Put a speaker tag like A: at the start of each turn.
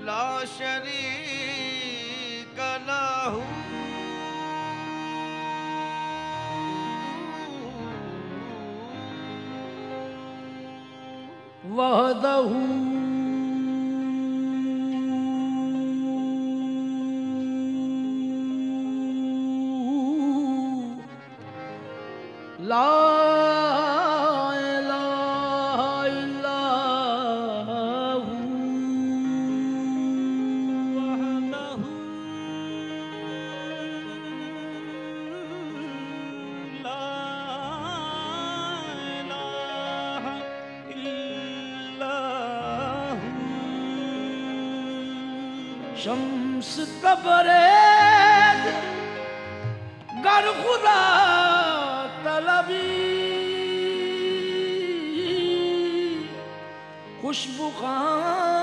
A: لا شریک لہ
B: وحدہ لا الہ الا ہو
C: وحدہ لا الہ الا ہو
B: شمس تبریز گر خدا طلبی خوشبو خان